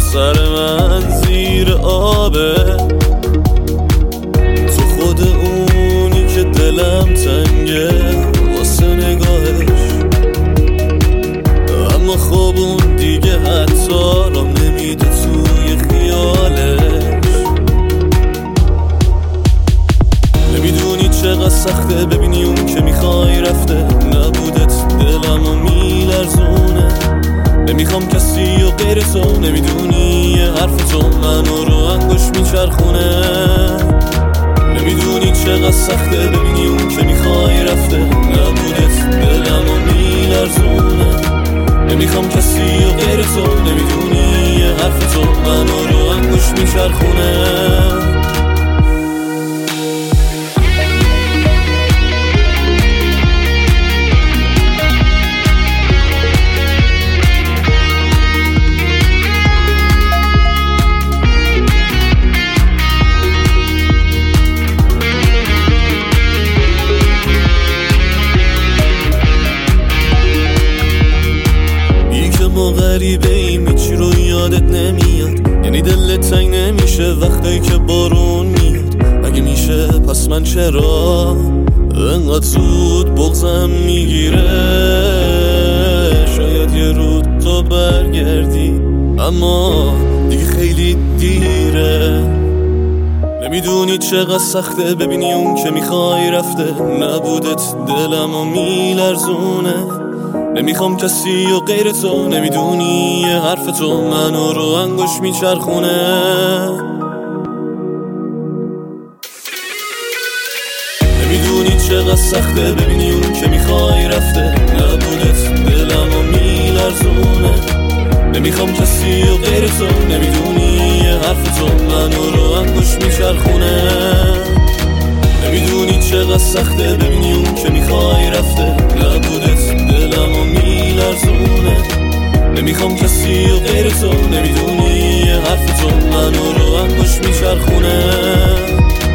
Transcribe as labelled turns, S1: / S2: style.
S1: سر من زیر آبه، تو خود اونی که دلم تنگه واسه نگاهش، اما خب اون دیگه حتی را نمیده توی خیالش. نمیدونی چقدر سخته ببینی اون که میخوای رفته، نبودت دلمو میلرزونه، نمیخوام کسی و غیر تو، نمیدونی یه حرف تو منو رو انگوش میچرخونه. نمیدونی چقدر سخته ببینی اون که میخوای رفته، نبودت دلمو میلرزونه، نمیخوام کسی و غیر تو، نمیدونی یه حرف تو منو رو انگوش میچرخونه. ما غریبه ایم هیچی رو یادت نمیاد، یعنی دلت تنگ نمیشه وقتی که بارون میاد. اگه میشه پس من چرا انقدر زود بغضم میگیره؟ شاید یه رود تو برگردی اما دیگه خیلی دیره. نمیدونی چقدر سخته ببینی اون که میخوای رفته، نبودت دلمو میلرزونه، نمیخوام کسی و غیر تو، نمیدونی یه حرف تو منو رو انگوش میچرخونه. نمیدونی چقدر سخته ببینی اون که میخوای رفته، نبودت دلمو میلرزونه، نمیخوام کسی و غیر تو، نمیدونی یه حرف تو منو رو انگوش میچرخونه. نمیدونی چقدر سخته ببینی اون که میخوای رفته، نبودت دلمو میلرزونه، نمیخوام کسی و غیر تو، نمیدونی یه حرف تو منو رو انگوش میچرخونه.